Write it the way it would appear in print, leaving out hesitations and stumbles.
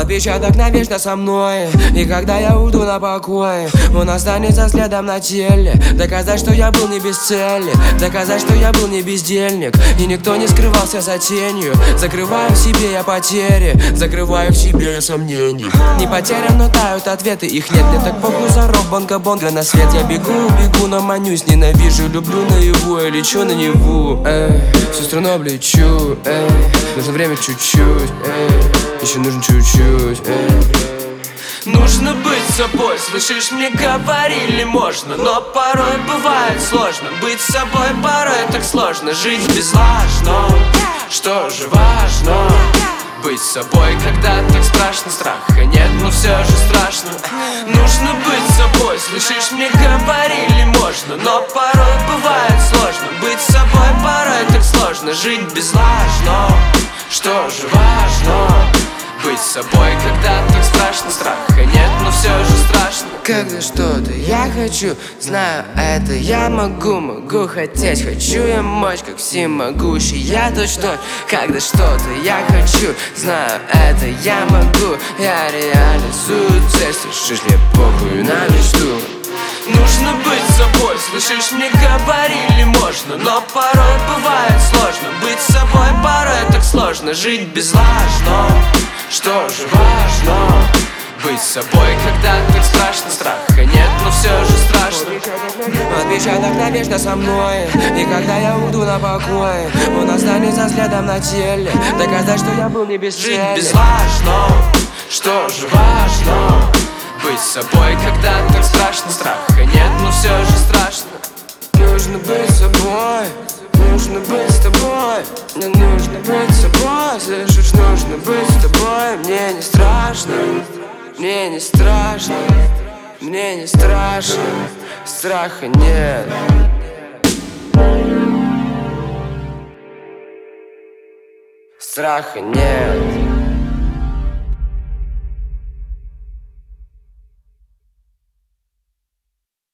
Отпечаток навечно со мной. И когда я уйду на покой, он останется следом на теле. Доказать, что я был не без цели, доказать, что я был не бездельник. И никто не скрывался за тенью. Закрываю в себе я потери, закрываю в себе я сомнений. Не потерян, но тают ответы, их нет. Мне так похуй за рок, бонга-бонга на свет. Я бегу, но манюсь, ненавижу, люблю наяву. Я лечу на Неву, всю страну облечу, нужно время чуть-чуть, еще нужно чуть-чуть, Нужно быть собой, слышишь, мне говорили можно. Но порой бывает сложно быть собой, порой так сложно жить безлажно. Что же важно? Быть собой, когда так страшно. Страха нет, но все же страшно. Нужно быть собой, слышишь, мне говорили можно. Но порой бывает сложно быть собой, порой так сложно жить безлажно. Что же важно? Быть собой, когда так страшно. Страха нет, но все же страшно. Когда что-то я хочу, знаю это я могу хотеть. Хочу я мочь, как всемогущий, я точно. Когда что-то я хочу, знаю это я могу. Я реализую цель, слышишь, мне похуй на мечту. Нужно быть собой, слышишь, мне говорили можно. Но порой бывает сложно быть собой, порой так сложно жить безлажно. Что же важно? Быть собой, когда так страшно. Страха нет, но все же страшно. Отпечаток навечно со мной. И когда я уйду на покой, он останется следом на теле. Доказать, что я был не без цели. Жить безлажно. Что же важно? Быть собой, когда так страшно. Страха нет, но все же страшно. Нужно быть собой, нужно быть с тобой. Мне нужно быть собой, слышишь, нужно быть с тобой. Мне не страшно, мне не страшно, мне не страшно. Страха нет. Страха нет.